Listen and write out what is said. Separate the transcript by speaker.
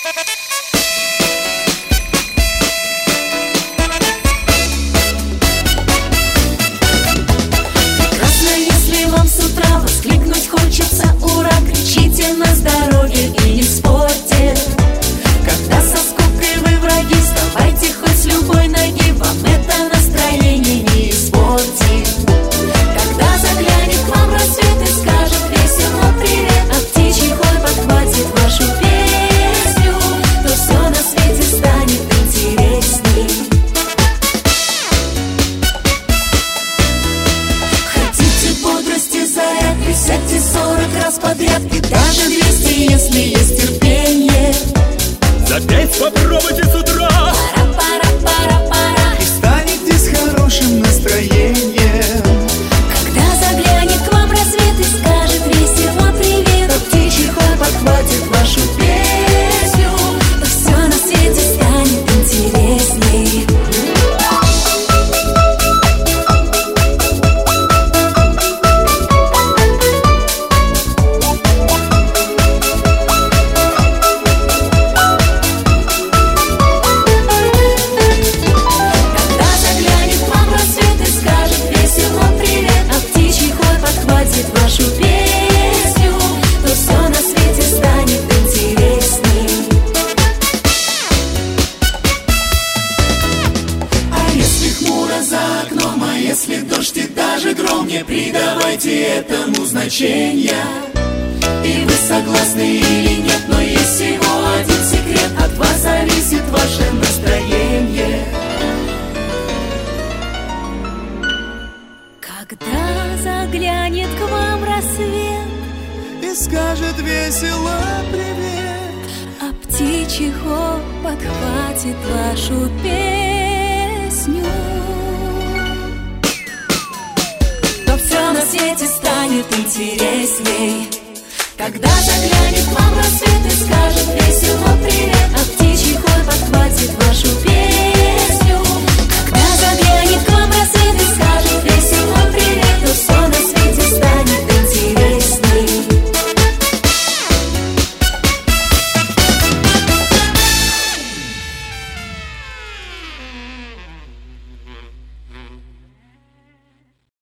Speaker 1: Подряд и даже 200, если есть терпение.
Speaker 2: За 5 попробуйте с утра.
Speaker 1: Пара-пара-пара-пара.
Speaker 3: И станете с хорошим настроением.
Speaker 1: Когда заглянет к вам рассвет и скажет весело привет, то птичий хор подхватит вашу песню, то все на свете станет интересней. Вашу песню, то все на свете станет интересней. А если хмуро за окном, а если дождь и даже гром, не придавайте этому значения. И вы согласны или нет, но есть всего один секрет: от вас зависит ваше настроение. Когда заглянет к вам рассвет
Speaker 3: И скажет весело привет,
Speaker 1: а птичий хор подхватит вашу песню, то все на свете станет интересней. Когда заглянет к вам рассвет и скажет весело привет, а птичий хор подхватит